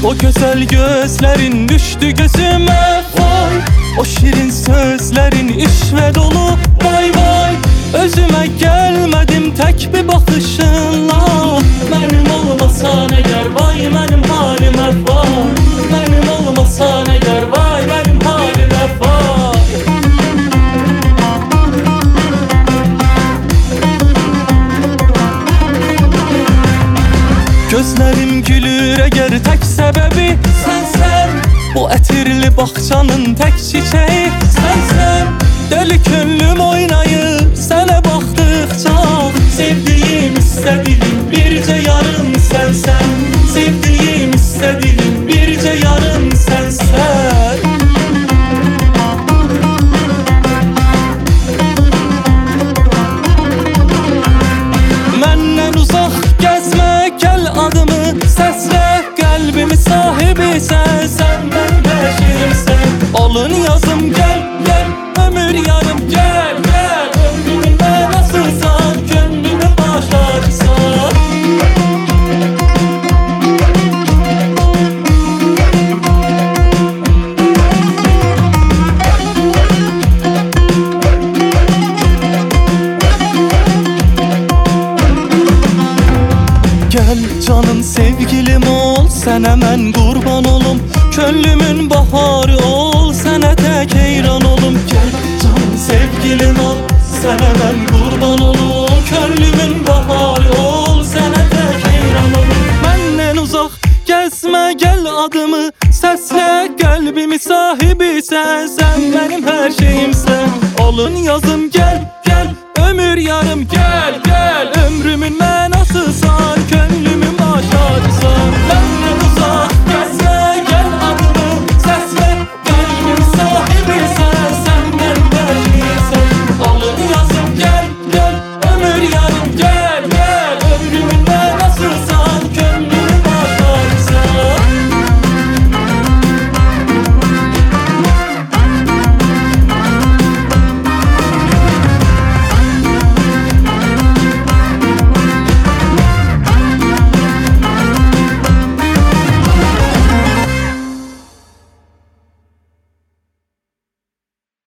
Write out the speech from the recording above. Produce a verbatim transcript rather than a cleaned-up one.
O güzel gözlerin düştü gözüme vay. O şirin sözlerin işve dolu vay vay. Özüme gelmedim tek bir bakışınla. Benim olmasan eğer vay benim halime vay. Benim olmasan eğer vay benim halime vay. Gözlerim gülür eğer tek sebebi sensen. Bu etirli bahçanın tek çiçeği sensen. Deli könlüm oynayıp sana baktıkça. Sevdiğim istediğim birce yarım sensen. Sevdiğim istediğim birce yarım sensen. Menden uzak gezme gel adımı sesle. Kalbimi sahibi sen, sen benim her şeyimsen. Olun yazım gel gel ömür yarım gel gel. Ömrümde nasılsan gönlümü başlarsan. Gel canım sevgilim ol, sen hemen kurban olum. Könlümün baharı ol, sana tek heyran olum. Gel canım sevgilim ol, sen hemen kurban olum. Könlümün baharı ol, sana tek heyran olum. Benden uzak gezme gel adımı sesle. Kalbimi sahibi sen, sen benim her şeyimsen. Olun yazım gel gel ömür yarım gel gel. Ömrümün